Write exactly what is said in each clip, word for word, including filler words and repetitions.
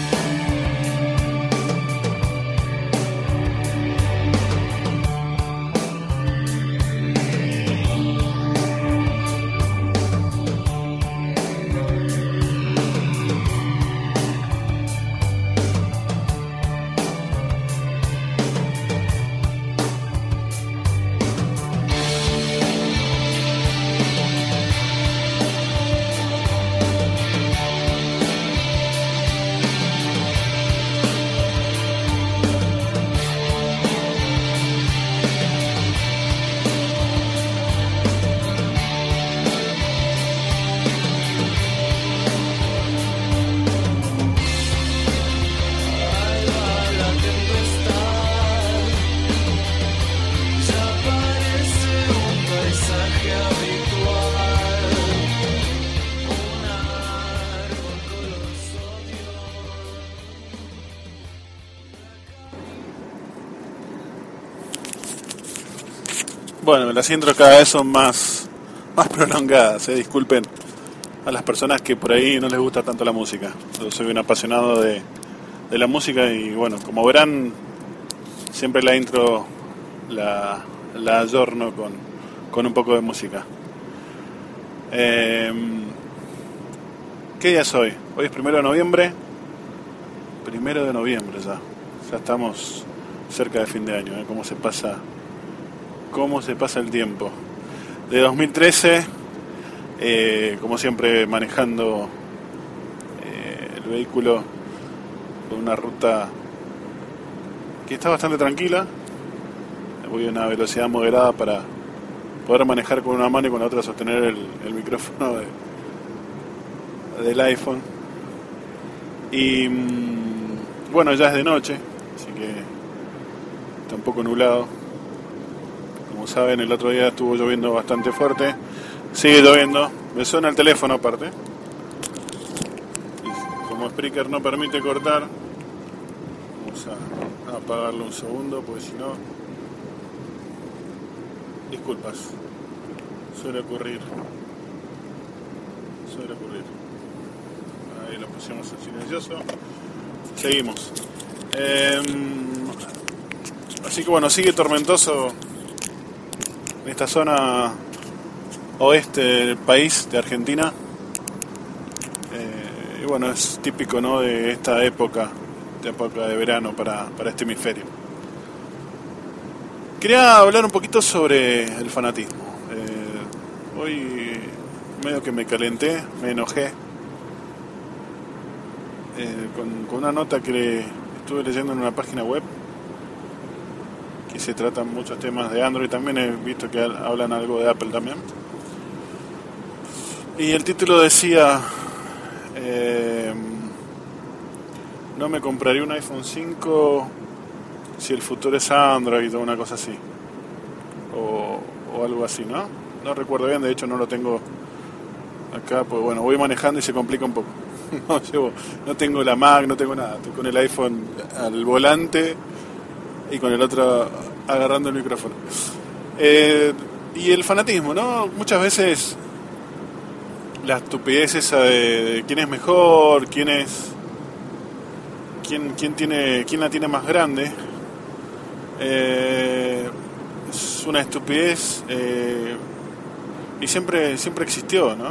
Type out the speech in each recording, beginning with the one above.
Bueno, las intros cada vez son más, más prolongadas, eh, disculpen a las personas que por ahí no les gusta tanto la música. Yo soy un apasionado de, de la música y bueno, como verán, siempre la intro la, la ayorno con, con un poco de música. Eh, ¿Qué día es hoy? Hoy es primero de noviembre. Primero de noviembre ya. Ya estamos cerca de fin de año, ¿eh? Cómo se pasa, cómo se pasa el tiempo. De dos mil trece, eh, como siempre manejando eh, el vehículo por una ruta que está bastante tranquila. Voy a una velocidad moderada para poder manejar con una mano y con la otra sostener el, el micrófono de, del iPhone. Y mmm, bueno, ya es de noche, así que está un poco nublado. Como saben, el otro día estuvo lloviendo bastante fuerte. Sigue lloviendo. Me suena el teléfono aparte. Y como Spreaker no permite cortar, vamos a, a apagarlo un segundo, porque si no... Disculpas. Suele ocurrir. Suele ocurrir. Ahí lo pusimos en silencioso. Seguimos. Eh, así que bueno, sigue tormentoso en esta zona oeste del país, de Argentina. Eh, y bueno, es típico, ¿no?, de esta época, de época de verano para, para este hemisferio. Quería hablar un poquito sobre el fanatismo. Eh, hoy medio que me calenté, me enojé eh, con, con una nota que estuve leyendo en una página web, que se tratan muchos temas de Android. También he visto que hablan algo de Apple también. Y el título decía, eh, no me compraría un iPhone cinco si el futuro es Android o una cosa así, o, o algo así, ¿no? No recuerdo bien, de hecho no lo tengo acá, pues bueno, voy manejando y se complica un poco. No, llevo, no tengo la Mac, no tengo nada, estoy con el iPhone al volante y con el otro agarrando el micrófono. Eh, y el fanatismo, ¿no? Muchas veces la estupidez esa de, de quién es mejor, quién es, quién, quién tiene, quién la tiene más grande. Eh, es una estupidez eh, y siempre siempre existió, ¿no?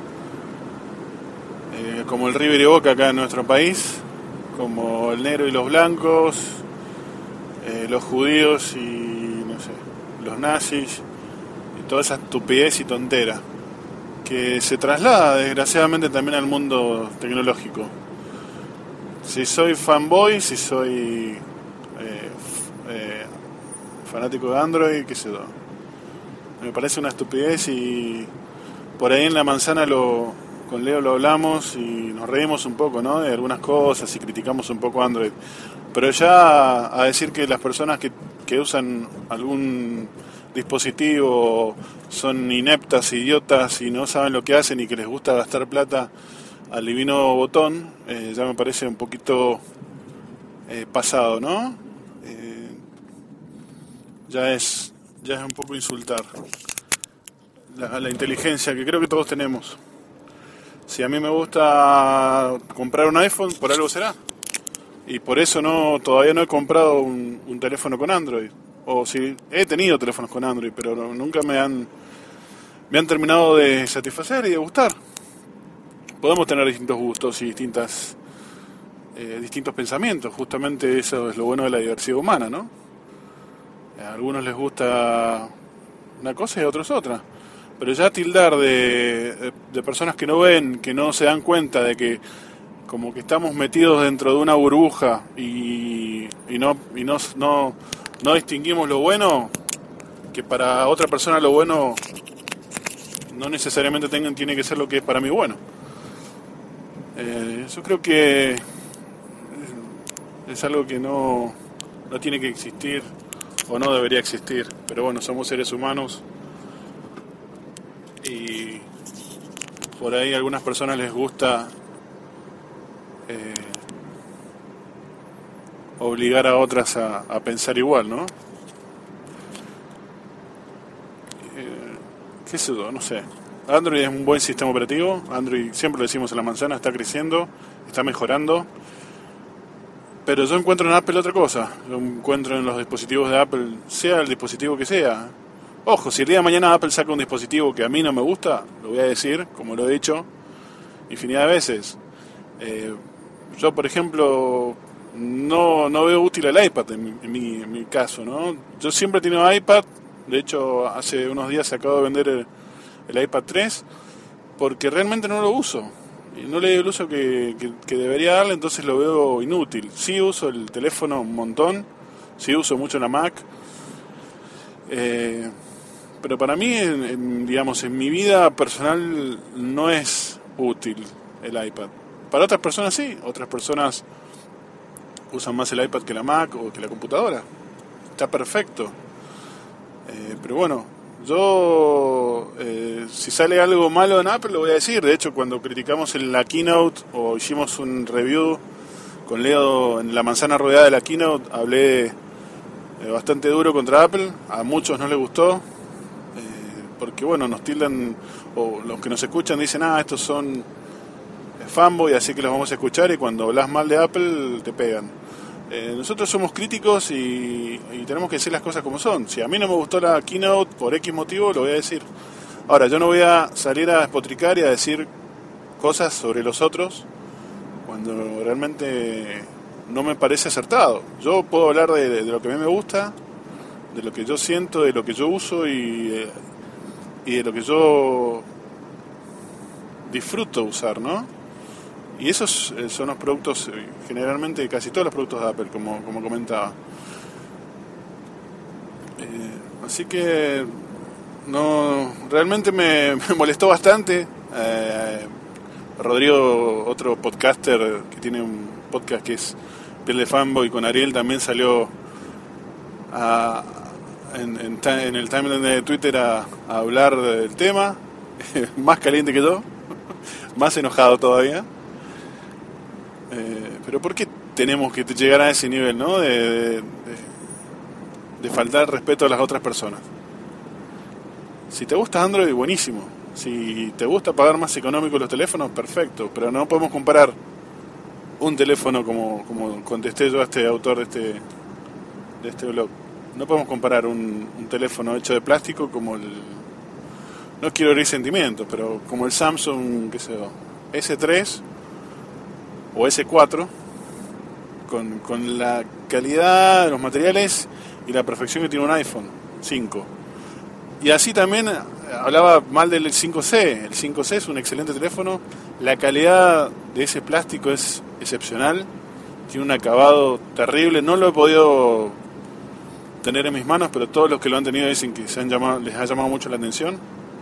Eh, como el River y Boca acá en nuestro país, como el negro y los blancos, eh, los judíos y no sé, los nazis, y toda esa estupidez y tontera que se traslada desgraciadamente también al mundo tecnológico. Si soy fanboy, si soy eh, Eh, fanático de Android, qué sé yo, me parece una estupidez. Y por ahí en la manzana lo, con Leo lo hablamos y nos reímos un poco, ¿no?, de algunas cosas y criticamos un poco Android, pero ya a decir que las personas que, que usan algún dispositivo son ineptas, idiotas y no saben lo que hacen y que les gusta gastar plata al divino botón, eh, ya me parece un poquito eh, pasado, ¿no? Ya es, ya es un poco insultar la, la inteligencia que creo que todos tenemos. Si a mí me gusta comprar un iPhone, por algo será. Y por eso no todavía no he comprado un, un teléfono con Android. O si he tenido teléfonos con Android, pero no, nunca me han me han terminado de satisfacer y de gustar. Podemos tener distintos gustos y distintas eh, distintos pensamientos. Justamente eso es lo bueno de la diversidad humana, ¿no? A algunos les gusta una cosa y a otros otra. Pero ya tildar de, de, de personas que no ven, que no se dan cuenta de que como que estamos metidos dentro de una burbuja y, y no y no, no no distinguimos lo bueno, que para otra persona lo bueno no necesariamente tengan, tiene que ser lo que es para mí bueno. Eh, yo creo que es algo que no, no tiene que existir o no debería existir, pero bueno, somos seres humanos y por ahí a algunas personas les gusta eh, obligar a otras a, a pensar igual, ¿no? Eh, ¿Qué sé yo? No sé. Android es un buen sistema operativo. Android, siempre lo decimos en la manzana, está creciendo, está mejorando. Pero yo encuentro en Apple otra cosa. Yo encuentro en los dispositivos de Apple, sea el dispositivo que sea. Ojo, si el día de mañana Apple saca un dispositivo que a mí no me gusta, lo voy a decir, como lo he dicho infinidad de veces. Eh, yo, por ejemplo, no, no veo útil el iPad en mi, en, mi, en mi caso, ¿no? Yo siempre he tenido iPad. De hecho, hace unos días se acabó de vender el, el iPad tres porque realmente no lo uso. Y no le doy el uso que, que, que debería darle, entonces lo veo inútil. Sí uso el teléfono un montón, sí uso mucho la Mac, eh, pero para mí, en, en, digamos, en mi vida personal no es útil el iPad. Para otras personas sí, otras personas usan más el iPad que la Mac o que la computadora. Está perfecto. Eh, pero bueno, yo, eh, si sale algo malo en Apple, lo voy a decir. De hecho, cuando criticamos en la Keynote o hicimos un review con Leo en la manzana rodeada de la Keynote, hablé eh, bastante duro contra Apple. A muchos no les gustó, eh, porque bueno, nos tildan, o los que nos escuchan dicen, ah, estos son fanboy, así que los vamos a escuchar, y cuando hablas mal de Apple te pegan. Eh, nosotros somos críticos y, y tenemos que decir las cosas como son. Si a mí no me gustó la Keynote por X motivo, lo voy a decir. Ahora, yo no voy a salir a despotricar y a decir cosas sobre los otros cuando realmente no me parece acertado. Yo puedo hablar de, de, de lo que a mí me gusta, de lo que yo siento, de lo que yo uso y, eh, y de lo que yo disfruto usar, ¿no? Y esos son los productos, generalmente casi todos los productos de Apple, como, como comentaba. Eh, así que no, realmente me, me molestó bastante. Eh, Rodrigo, otro podcaster que tiene un podcast que es Piel de Fanboy, con Ariel también salió a, en, en, en el timeline de Twitter a, a hablar del tema, más caliente que yo, más enojado todavía. Eh, pero ¿por qué tenemos que llegar a ese nivel, ¿no? de, de, de, de faltar respeto a las otras personas? Si te gusta Android, buenísimo. Si te gusta pagar más económico los teléfonos, perfecto. Pero no podemos comparar un teléfono, como, como contesté yo a este autor de este, de este blog. No podemos comparar un, un teléfono hecho de plástico como el... No quiero herir sentimientos, pero como el Samsung, qué sé yo, ese tres... o ese cuatro, con, con la calidad de los materiales y la perfección que tiene un iPhone cinco. Y así también hablaba mal del cinco C. El cinco C es un excelente teléfono, la calidad de ese plástico es excepcional, tiene un acabado terrible. No lo he podido tener en mis manos, pero todos los que lo han tenido dicen que se han llamado, les ha llamado mucho la atención.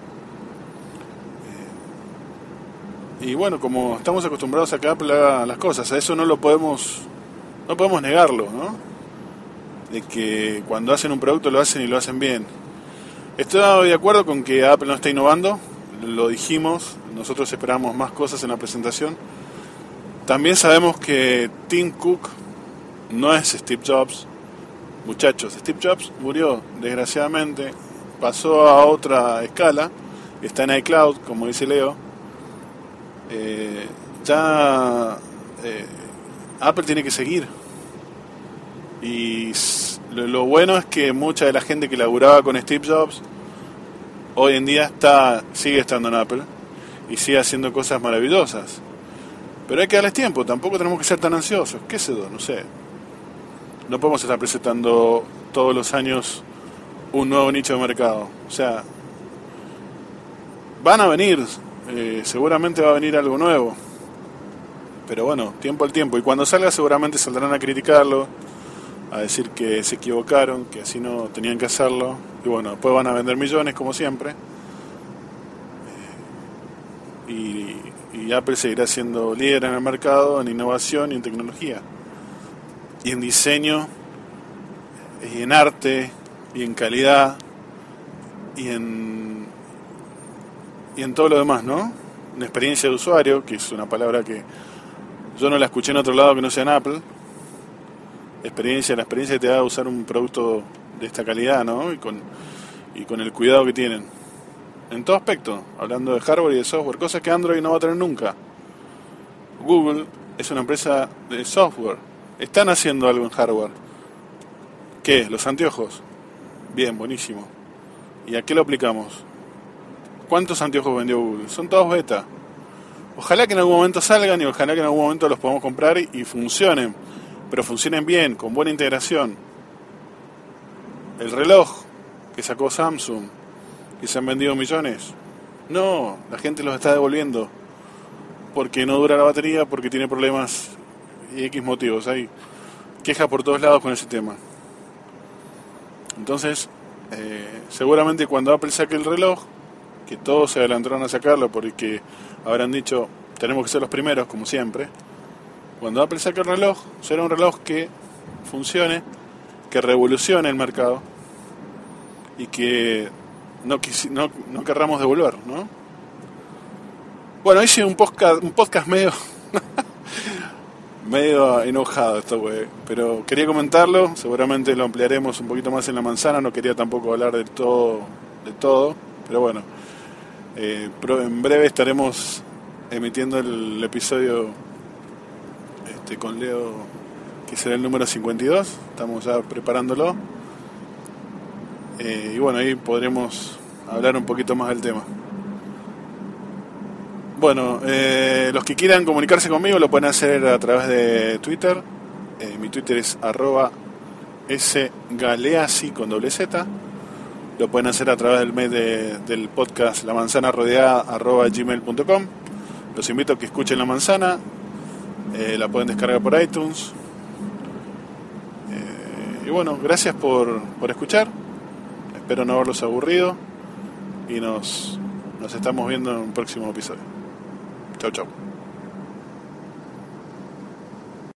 Y bueno, como estamos acostumbrados a que Apple haga las cosas, a eso no lo podemos, no podemos negarlo, ¿no? De que cuando hacen un producto lo hacen y lo hacen bien. Estoy de acuerdo con que Apple no está innovando, lo dijimos, nosotros esperamos más cosas en la presentación. También sabemos que Tim Cook no es Steve Jobs. Muchachos, Steve Jobs murió, desgraciadamente, pasó a otra escala, está en iCloud, como dice Leo. Eh, ya eh, Apple tiene que seguir. Y lo, lo bueno es que mucha de la gente que laburaba con Steve Jobs hoy en día está sigue estando en Apple y sigue haciendo cosas maravillosas. Pero hay que darles tiempo, tampoco tenemos que ser tan ansiosos. ¿Qué sé yo? No sé. No podemos estar presentando todos los años un nuevo nicho de mercado. O sea, van a venir, eh, seguramente va a venir algo nuevo. Pero bueno, tiempo al tiempo. Y cuando salga seguramente saldrán a criticarlo, a decir que se equivocaron, que así no tenían que hacerlo. Y bueno, después van a vender millones como siempre. Y, y Apple seguirá siendo líder en el mercado, en innovación y en tecnología. Y en diseño, y en arte, y en calidad, y en, y en todo lo demás, ¿no? Una experiencia de usuario, que es una palabra que yo no la escuché en otro lado que no sea en Apple. Experiencia, la experiencia que te da usar un producto de esta calidad, ¿no? Y con, y con el cuidado que tienen. En todo aspecto, hablando de hardware y de software, cosas que Android no va a tener nunca. Google es una empresa de software. Están haciendo algo en hardware. ¿Qué? ¿Los anteojos? Bien, buenísimo. ¿Y a qué lo aplicamos? ¿Cuántos anteojos vendió Google? Son todos beta. Ojalá que en algún momento salgan y ojalá que en algún momento los podamos comprar y, y funcionen. Pero funcionen bien, con buena integración. El reloj que sacó Samsung, que se han vendido millones. No, la gente los está devolviendo. Porque no dura la batería, porque tiene problemas y X motivos. Hay quejas por todos lados con ese tema. Entonces, eh, seguramente cuando Apple saque el reloj, que todos se adelantaron a sacarlo porque habrán dicho, tenemos que ser los primeros, como siempre. Cuando Apple saque el reloj, será un reloj que funcione, que revolucione el mercado y que no, quisi, no, no querramos devolver, ¿no? Bueno, hice un podcast, un podcast medio medio enojado esto, güey, pero quería comentarlo, seguramente lo ampliaremos un poquito más en la manzana, no quería tampoco hablar de todo, de todo, pero bueno, eh, en breve estaremos emitiendo el episodio este, con Leo, que será el número cincuenta y dos, estamos ya preparándolo, eh, y bueno, ahí podremos hablar un poquito más del tema. Bueno, eh, los que quieran comunicarse conmigo lo pueden hacer a través de Twitter. Eh, mi Twitter es arroba sgaleasi con doble Z. Lo pueden hacer a través del mail de, del podcast La Manzana Rodeada arroba gmail punto com. Los invito a que escuchen La Manzana. Eh, la pueden descargar por iTunes. Eh, y bueno, gracias por, por escuchar. Espero no haberlos aburrido. Y nos, nos estamos viendo en un próximo episodio. Chau, chau.